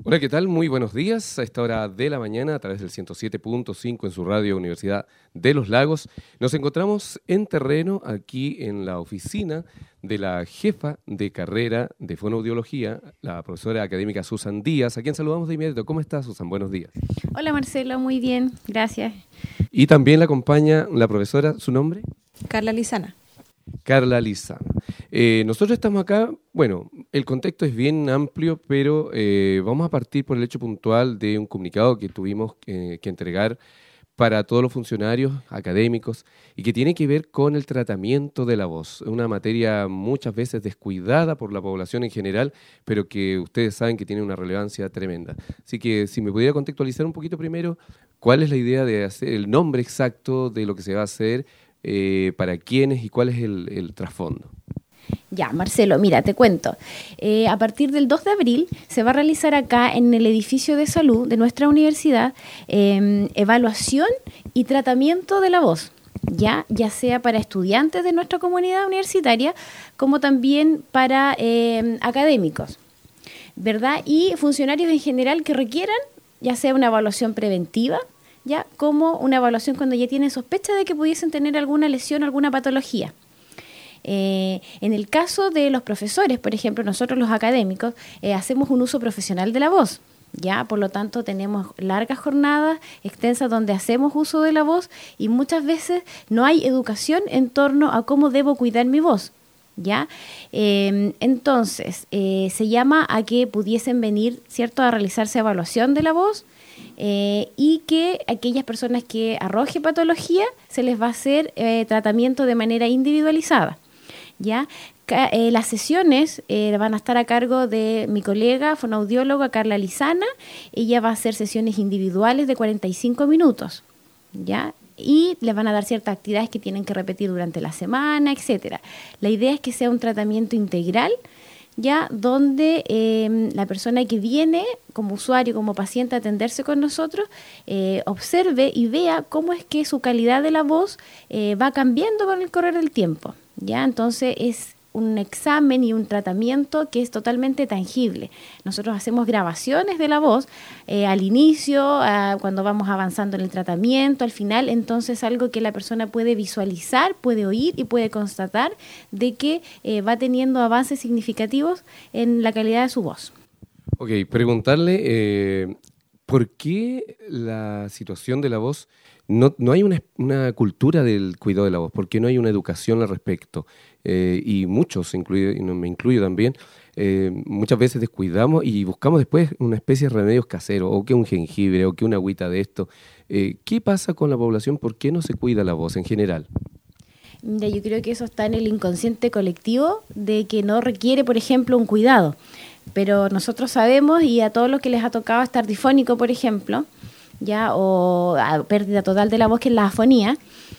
Hola, ¿qué tal? Muy buenos días. A esta hora de la mañana, a través del 107.5 en su radio Universidad de los Lagos, nos encontramos en terreno aquí en la oficina de la jefa de carrera de fonoaudiología, la profesora académica Susan Díaz, a quien saludamos de inmediato. ¿Cómo estás, Susan? Buenos días. Hola, Marcelo. Muy bien. Gracias. Y también la acompaña la profesora, ¿su nombre? Carla Lizana. Carla Lizana. Nosotros estamos acá, bueno, el contexto es bien amplio, pero vamos a partir por el hecho puntual de un comunicado que tuvimos que entregar para todos los funcionarios académicos y que tiene que ver con el tratamiento de la voz, una materia muchas veces descuidada por la población en general, pero que ustedes saben que tiene una relevancia tremenda. Así que si me pudiera contextualizar un poquito primero, ¿cuál es la idea de hacer el nombre exacto de lo que se va a hacer, para quiénes y cuál es el trasfondo? Ya, Marcelo, mira, te cuento. A partir del 2 de abril se va a realizar acá en el edificio de salud de nuestra universidad evaluación y tratamiento de la voz, ya sea para estudiantes de nuestra comunidad universitaria como también para académicos, ¿verdad? Y funcionarios en general que requieran, ya sea una evaluación preventiva, ya como una evaluación cuando ya tienen sospecha de que pudiesen tener alguna lesión, alguna patología. En el caso de los profesores, por ejemplo, nosotros los académicos hacemos un uso profesional de la voz, ya, por lo tanto tenemos largas jornadas extensas donde hacemos uso de la voz y muchas veces no hay educación en torno a cómo debo cuidar mi voz, ¿ya? Entonces, se llama a que pudiesen venir, ¿cierto?, a realizarse evaluación de la voz. Y que aquellas personas que arroje patología se les va a hacer tratamiento de manera individualizada, ¿ya? Las sesiones van a estar a cargo de mi colega fonoaudióloga Carla Lizana. Ella va a hacer sesiones individuales de 45 minutos, ¿ya? Y les van a dar ciertas actividades que tienen que repetir durante la semana, etcétera. La idea es que sea un tratamiento integral, ya donde la persona que viene como usuario, como paciente a atenderse con nosotros, observe y vea cómo es que su calidad de la voz va cambiando con el correr del tiempo, ¿ya? Entonces es un examen y un tratamiento que es totalmente tangible. Nosotros hacemos grabaciones de la voz al inicio, cuando vamos avanzando en el tratamiento, al final, entonces algo que la persona puede visualizar, puede oír y puede constatar de que va teniendo avances significativos en la calidad de su voz. Ok, preguntarle por qué la situación de la voz, no hay una cultura del cuidado de la voz, por qué no hay una educación al respecto. Y muchos, y me incluyo también, muchas veces descuidamos y buscamos después una especie de remedios caseros, o que un jengibre, o que una agüita de esto. ¿Qué pasa con la población? ¿Por qué no se cuida la voz en general? Mira, yo creo que eso está en el inconsciente colectivo de que no requiere, por ejemplo, un cuidado. Pero nosotros sabemos, y a todos los que les ha tocado estar difónico, por ejemplo, ya, o a pérdida total de la voz, que es la afonía,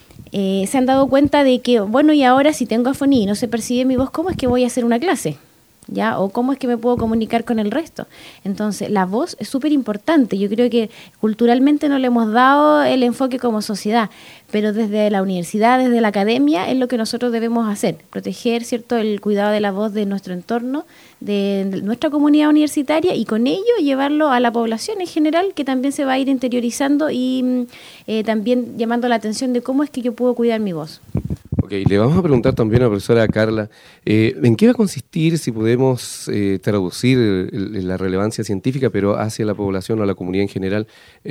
se han dado cuenta de que, bueno, y ahora si tengo afonía y no se percibe mi voz, ¿cómo es que voy a hacer una clase? ¿Ya? ¿O cómo es que me puedo comunicar con el resto? Entonces, la voz es súper importante. Yo creo que culturalmente no le hemos dado el enfoque como sociedad, pero desde la universidad, desde la academia, es lo que nosotros debemos hacer, proteger, ¿cierto?, el cuidado de la voz de nuestro entorno, de nuestra comunidad universitaria, y con ello llevarlo a la población en general, que también se va a ir interiorizando y también llamando la atención de cómo es que yo puedo cuidar mi voz. Ok, le vamos a preguntar también a la profesora Carla, ¿en qué va a consistir, si podemos traducir la relevancia científica, pero hacia la población o a la comunidad en general,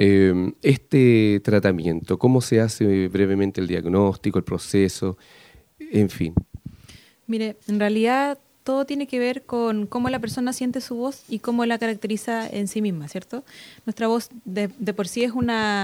este tratamiento? ¿Cómo se hace brevemente el diagnóstico, el proceso, en fin? Mire, en realidad todo tiene que ver con cómo la persona siente su voz y cómo la caracteriza en sí misma, ¿cierto? Nuestra voz de por sí es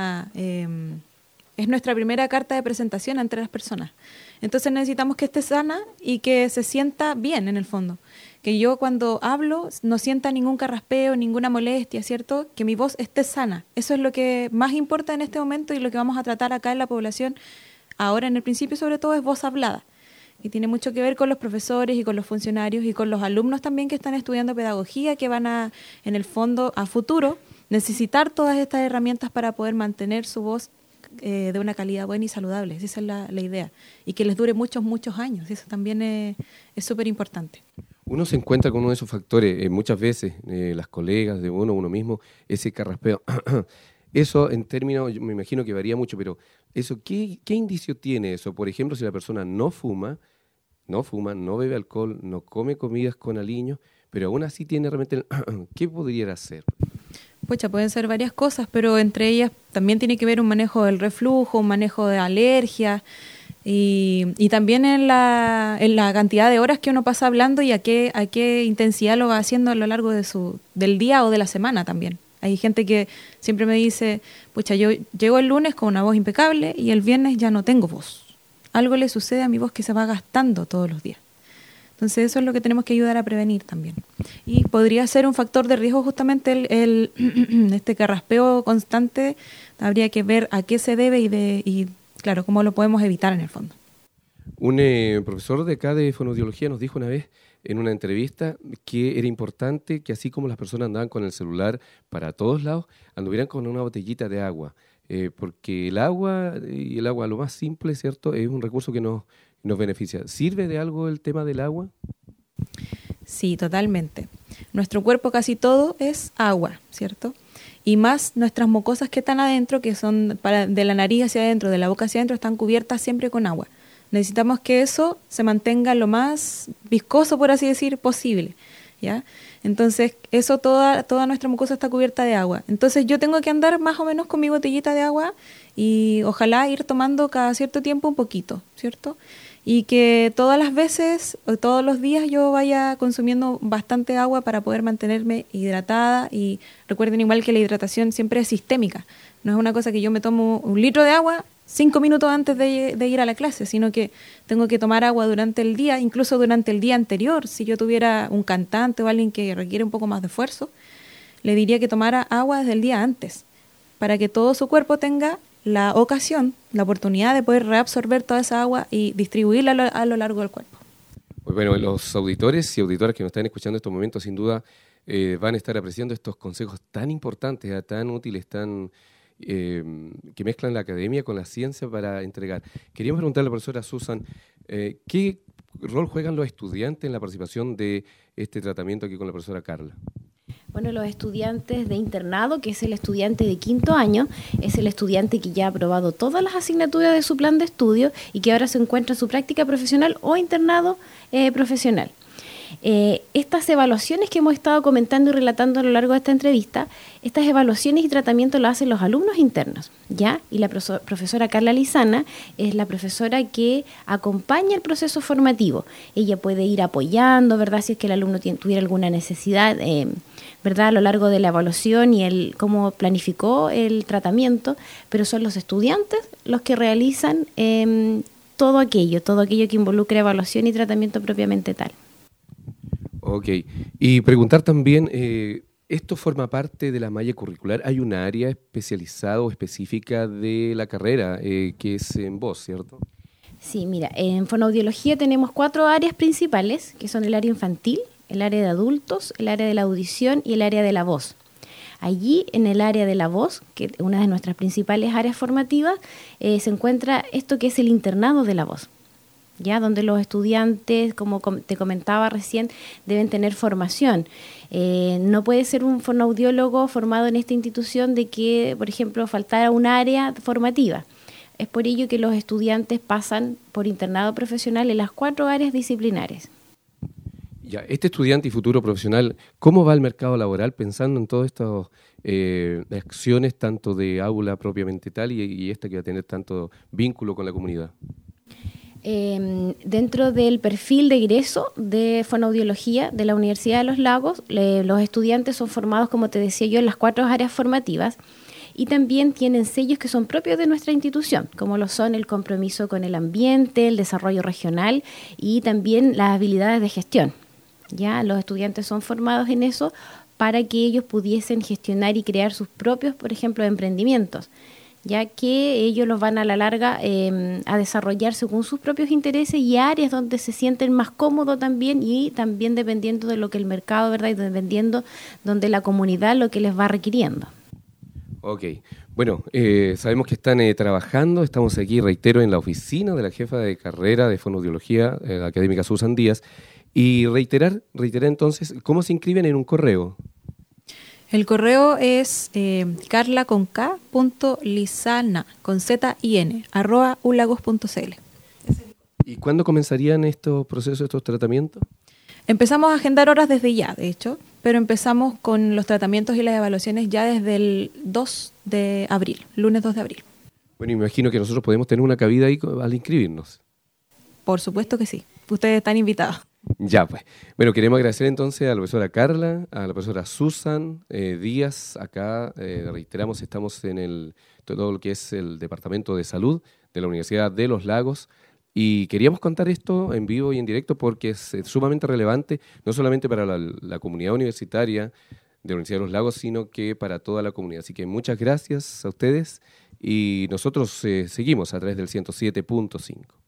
es nuestra primera carta de presentación ante las personas. Entonces necesitamos que esté sana y que se sienta bien en el fondo. Que yo cuando hablo no sienta ningún carraspeo, ninguna molestia, ¿cierto? Que mi voz esté sana. Eso es lo que más importa en este momento y lo que vamos a tratar acá en la población. Ahora, en el principio, sobre todo, es voz hablada. Y tiene mucho que ver con los profesores y con los funcionarios y con los alumnos también que están estudiando pedagogía, que van a, en el fondo, a futuro, necesitar todas estas herramientas para poder mantener su voz de una calidad buena y saludable. Esa es la idea. Y que les dure muchos, muchos años. Eso también es súper importante. Uno se encuentra con uno de esos factores, muchas veces, las colegas de uno mismo, ese carraspeo. Eso en términos, yo me imagino que varía mucho, pero eso, ¿qué indicio tiene eso? Por ejemplo, si la persona no fuma, no bebe alcohol, no come comidas con aliños, pero aún así tiene realmente, ¿qué podría hacer? Pucha, pueden ser varias cosas, pero entre ellas también tiene que ver un manejo del reflujo, un manejo de alergias y también en la cantidad de horas que uno pasa hablando y a qué intensidad lo va haciendo a lo largo del día o de la semana también. Hay gente que siempre me dice, pucha, yo llego el lunes con una voz impecable y el viernes ya no tengo voz. Algo le sucede a mi voz que se va gastando todos los días. Entonces eso es lo que tenemos que ayudar a prevenir también. Y podría ser un factor de riesgo justamente este carraspeo constante. Habría que ver a qué se debe y claro, cómo lo podemos evitar en el fondo. Un profesor de acá de fonoaudiología nos dijo una vez en una entrevista que era importante que así como las personas andaban con el celular para todos lados, anduvieran con una botellita de agua. Porque el agua lo más simple, ¿cierto?, es un recurso que nos beneficia. ¿Sirve de algo el tema del agua? Sí, totalmente. Nuestro cuerpo casi todo es agua, ¿cierto? Y más nuestras mucosas que están adentro, que son de la nariz hacia adentro, de la boca hacia adentro, están cubiertas siempre con agua. Necesitamos que eso se mantenga lo más viscoso, por así decir, posible, ¿ya? Entonces, eso toda nuestra mucosa está cubierta de agua. Entonces, yo tengo que andar más o menos con mi botellita de agua y ojalá ir tomando cada cierto tiempo un poquito, ¿cierto? Y que todas las veces o todos los días yo vaya consumiendo bastante agua para poder mantenerme hidratada. Y recuerden igual que la hidratación siempre es sistémica. No es una cosa que yo me tomo 1 litro de agua 5 minutos antes de ir a la clase, sino que tengo que tomar agua durante el día, incluso durante el día anterior. Si yo tuviera un cantante o alguien que requiere un poco más de esfuerzo, le diría que tomara agua desde el día antes, para que todo su cuerpo tenga la ocasión, la oportunidad de poder reabsorber toda esa agua y distribuirla a lo largo del cuerpo. Bueno, los auditores y auditoras que nos están escuchando en estos momentos, sin duda, van a estar apreciando estos consejos tan importantes, tan útiles, que mezclan la academia con la ciencia para entregar. Queríamos preguntarle a la profesora Susan, ¿qué rol juegan los estudiantes en la participación de este tratamiento aquí con la profesora Carla? Bueno, los estudiantes de internado, que es el estudiante de 5º año, es el estudiante que ya ha aprobado todas las asignaturas de su plan de estudio y que ahora se encuentra en su práctica profesional o internado profesional. Estas evaluaciones que hemos estado comentando y relatando a lo largo de esta entrevista, estas evaluaciones y tratamientos lo hacen los alumnos internos, ¿ya? Y la profesora Carla Lizana es la profesora que acompaña el proceso formativo. Ella puede ir apoyando, ¿verdad?, si es que el alumno tuviera alguna necesidad, ¿verdad?, a lo largo de la evaluación y cómo planificó el tratamiento, pero son los estudiantes los que realizan todo aquello que involucra evaluación y tratamiento propiamente tal. Ok, y preguntar también, ¿esto forma parte de la malla curricular? ¿Hay un área especializada o específica de la carrera que es en voz, cierto? Sí, mira, en fonoaudiología tenemos 4 áreas principales, que son el área infantil, el área de adultos, el área de la audición y el área de la voz. Allí, en el área de la voz, que es una de nuestras principales áreas formativas, se encuentra esto que es el internado de la voz, ya donde los estudiantes, como te comentaba recién, deben tener formación. No puede ser un fonoaudiólogo formado en esta institución de que, por ejemplo, faltara un área formativa. Es por ello que los estudiantes pasan por internado profesional en las 4 áreas disciplinares. Ya, este estudiante y futuro profesional, ¿cómo va al mercado laboral pensando en todas estas acciones, tanto de aula propiamente tal y esta que va a tener tanto vínculo con la comunidad? Dentro del perfil de egreso de fonoaudiología de la Universidad de Los Lagos, los estudiantes son formados, como te decía yo, en las 4 áreas formativas y también tienen sellos que son propios de nuestra institución, como lo son el compromiso con el ambiente, el desarrollo regional y también las habilidades de gestión. Ya los estudiantes son formados en eso para que ellos pudiesen gestionar y crear sus propios, por ejemplo, emprendimientos, ya que ellos los van a la larga a desarrollar según sus propios intereses y áreas donde se sienten más cómodos también y también dependiendo de lo que el mercado, ¿verdad?, y dependiendo donde la comunidad lo que les va requiriendo. Ok, bueno, sabemos que están trabajando, estamos aquí, reitero, en la oficina de la jefa de carrera de fonoaudiología académica Susan Díaz, Y reiterar entonces, ¿cómo se inscriben en un correo? El correo es carla.lisana, con Z-I-N, @ulagos.cl. ¿Y cuándo comenzarían estos procesos, estos tratamientos? Empezamos a agendar horas desde ya, de hecho, pero empezamos con los tratamientos y las evaluaciones ya desde el 2 de abril, lunes 2 de abril. Bueno, me imagino que nosotros podemos tener una cabida ahí al inscribirnos. Por supuesto que sí. Ustedes están invitados. Ya, pues. Bueno, queremos agradecer entonces a la profesora Carla, a la profesora Susan Díaz. Acá, reiteramos, estamos en todo lo que es el Departamento de Salud de la Universidad de Los Lagos. Y queríamos contar esto en vivo y en directo porque es sumamente relevante, no solamente para la comunidad universitaria de la Universidad de Los Lagos, sino que para toda la comunidad. Así que muchas gracias a ustedes y nosotros seguimos a través del 107.5.